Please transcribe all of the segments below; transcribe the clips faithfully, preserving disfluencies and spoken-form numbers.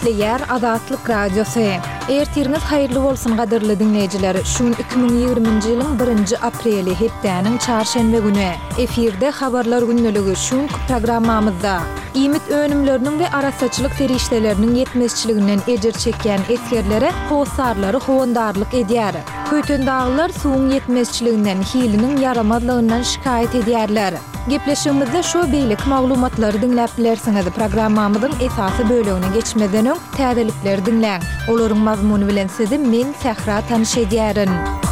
Diýär Azatlyk Radiosu. Ertiriniz haýyrly bolsun gadyrly dinleýijiler. Şuň iki bin ýigrimiji ýylyň birinji apreli hepdäniň çarşembe güni efirde habarlar günneligi şuň programmamyzda İmit önümlerinin ve arasaçylyk serişdelerinin yetmezçiliginden ejir çekýän eskerlere howsarlary howandarlyk edýär. Köýtün dağlar suwun yetmezçiliginden hiliniň yaramadlygyndan şikayet edýärler. Gepleşigimizde şo beýlik maglumatlary dinläp bilersiňiz. Programmamyzyň esasy bölegine geçmeden öň täzelikleri dinläň. Olaryň mazmuny bilen sizi men Sahra tanyş edýärin.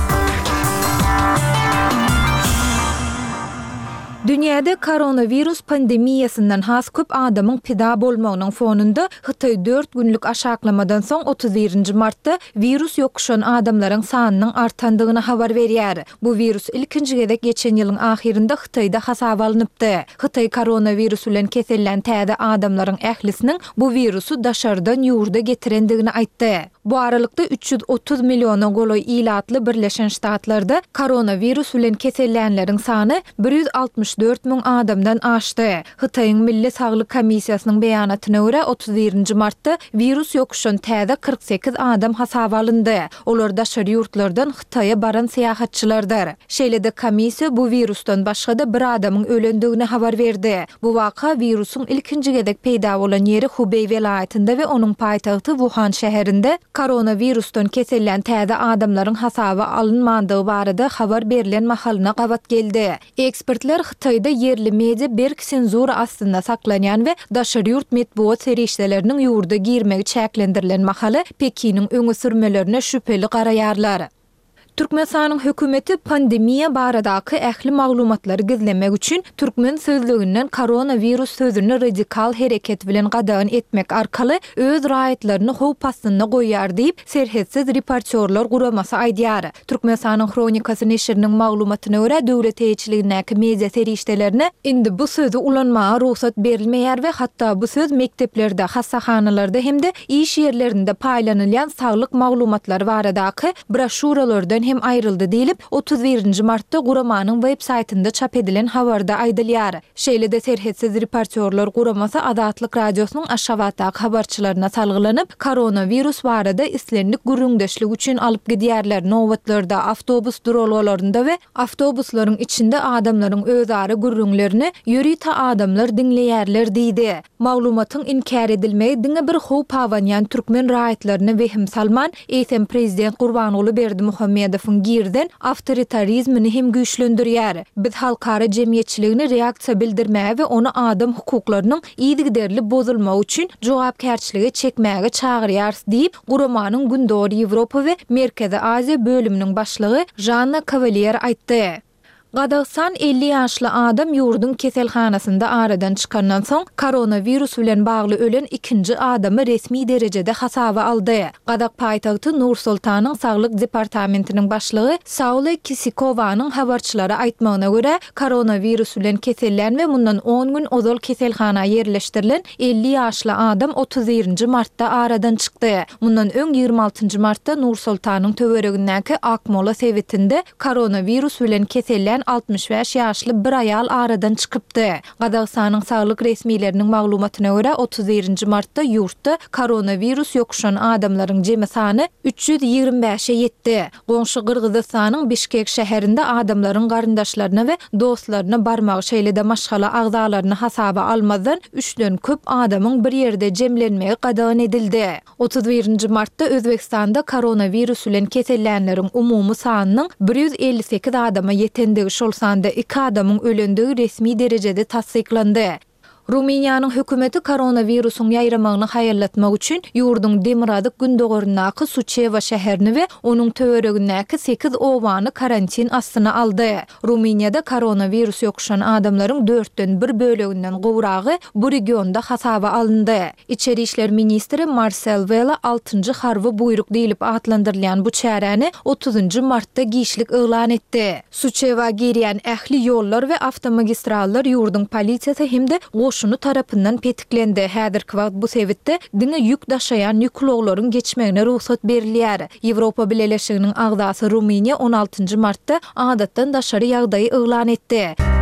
Dünyada koronavirus pandemiýasyndan has köp adamyň pida bolmagynyň fonunda Hytaý dört günlük aşaklamadan soň otuz birinji martda virus ýokuşan adamlaryň sanynyň artandygyny habar berýär. Bu virus ilkinji gezek geçen ýylyň ahirinde Hytaýda hasaba alınıpdy. Hytaý koronavirus bilen kesellän täze adamlaryň ählisiniň bu virusu daşardan ýurda getirendigini aýtdy. Bu aralykda üç yüz otuz milliona goloý ilatly Birleşen Ştatlarda koronavirus bilen kesellänleriň sany bir yüz altmış dört min adamdan aşdy. Hytaýyň Milli Saglyk Komissiýasynyň beýanatyna görä otuz birinji martda virus ýokuşan täze kırk sekiz adam hasaba alyndy. Olar daşary ýurtlardan Hytaýa baran seýahatçylardyr. Şeýle-de komissiýa bu virusdan başga da bir adamyň ölendigini habar berdi. Bu waka virusyň ilkinji gezek peýda bolan ýeri Hubei welaýatynda we onuň paýtagty Wuhan şäherinde koronavirusdan kesellän täze adamlaryň hasaba alınmandygy barada habar berilen mahalyna gabat geldi. Ekspertler Hytaýda yerli media berk senzura astynda saklanýan we daşary ýurt medeniýet serişdeleriniň ýurda girmegi çäklendirilen mahaly Pekiniň öňe sürmelerine şüpheli garaýarlar. Türkmenistanyň hökümeti pandemiýa baradaky ähli maglumatlary gizlemek üçin türkmen sözlüginden koronavirus sözüni radikal hereket bilen gadagyn etmek arkaly öz raýatlaryny howp astyna goýýar diýip serhetsiz reportyorlar guramasy aýdýar. Türkmenistanyň Kronikasy neşriniň maglumatyna görä döwlet eýçiligindäki media serişdelerine indi bu sözü ulanmaga ruhsat berilmeýär we hatda bu söz mekteplerde, hassahanalarda hemde iş ýerlerinde paýlanylýan saglyk maglumatlary baradaky broşuralardan hem ayrıldı diýilip otuz birinji martda Guramanyň web saytynda çap edilen habarda aýdylýar. Şeýle-de serhetsiz reportyorlar Guramasy Azatlyk Radiosynyň aşawatak habarçylaryna salgylanyp koronavirus barada islenlik gürüňdeşlik üçin alyp gidýärler. Nowatlarda, awtobus duralgalarynda we awtobuslaryň içinde adamlaryň özara gürüňlerini ýörita adamlar dinleýärler diýdi. Maglumatyň inkar edilmegi diňe bir howp awanýan türkmen raýatlaryny wehim salman eýsem prezident Gurbanoğlu Berdimuhammedow girden awtoritarizmini hem güýçlendirýär. Biz halkara jemgyýetçiligine reaksiýa bildirmäge we onu adam hukuklarynyň iýdigderli bozulmagy üçin jogapkärçiligi çekmäge çagyrýar diýip Guramanyň Gündoğu Ýewropa we Merkezi Aziýa bölüminiň başlygy Janna Kavalier aýtdy. Gadagstan elli ýaşly adam ýurdun keselhanasynda aradan çykandan soň koronavirus bilen bagly ölen ikinji adamy resmi derejede hasaba aldy. Gadak paýtagty Nur-Sultanyň Saglyk departamentiniň başlygy Saule Kisikowanyň habarçylary aýtmagyna görä koronavirus bilen kesellän we mundan on gün ozal keselhana ýerleşdirilen elli ýaşly adam otuz birinji martda aradan çykdy. Mundan öň ýygrimi altynjy martda Nur-Sultanyň töweregindäki Akmola sewitinde koronavirus bilen kesellän altmış beş ýaşly bir aýal aradan çykypdy. Gadagstanyň saglyk resmiýetleriniň maglumatyna görä otuz birinji martda ýurtda koronavirus ýokuşan adamlaryň jemy sany üç yüz ýigrim beşe ýetdi. Goňşy Gyrgyzstanyň Bişkek şäherinde adamlaryň garyndaşlaryna we dostlaryna barmagy şeýle-de maşgala agzalaryny hasaba almadan üçden köp adamyň bir ýerde jemlenmegi gadagyn edildi. otuz birinji martda Özbekistanda koronavirus bilen kesellänleriň umumy sanynyň bir yüz elli sekiz adama ýetendigi şol sanda iki adamyň ölendigi resmi derejede tasdiklandy. Ruminiýanyň hökümeti koronavirusyň ýaýramagyny haýarlatmak üçin ýurdun Demiradyk gündogarynaky Suçeva şäherini we onuň töweregindäki sekiz owany karantin astyna aldy. Ruminiýada koronavirus ýokuşan adamlaryň dörtden bir böleginden gowragy bu regionda hasaba alındy. İçeri işler ministri Marcel Vela altynjy harby buyruk diýilip atlandyrylýan bu çäreni otuzunjy martda giýişlik elan etdi. Suçeva girýän ähli ýollar we awtomagistrallar ýurdun polisiýasy hemde şunu tarapından petiklendi. Häzirki wagt bu sebitde diňe ýük daşaýan ýükloglaryň geçmegine ruhsat berilýär. Ýewropa Birleşiginiň agdasy Ruminiýa on altynjy martda adatdan daşary ýagdaýy elan etdi.